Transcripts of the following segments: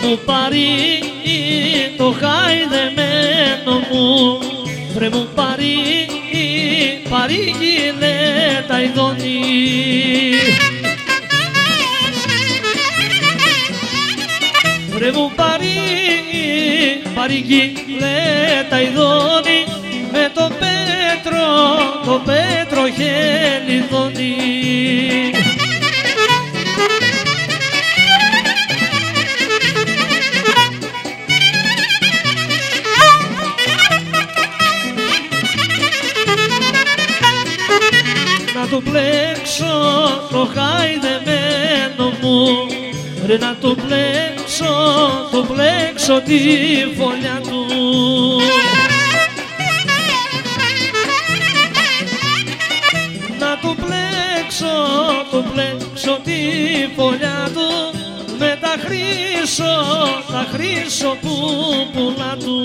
μου πάρει το χαϊδεμένο μου, βρε μου πάρει γυλέτα ειδώνει. Βρε μου πάρει γυλέτα ειδώνει, με το πέτρο χελιδώνει. Να του πλέξω το χαϊδεμένο μου, ρε να του πλέξω τη φωλιά του. Να του πλέξω τη φωλιά του, με τα χρύσο πούπουλα του.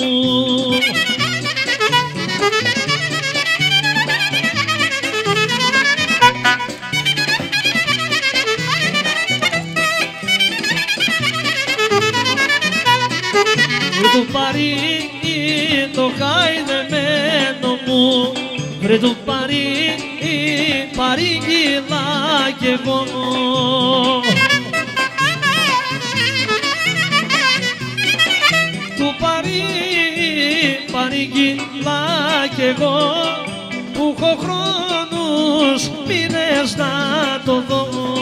Του πάρει το χαϊδεμένο μου, βρε του πάρει γυλά και γόνο. Του πάρει γυλά και εγώ, που έχω χρόνους μήνες να το δω.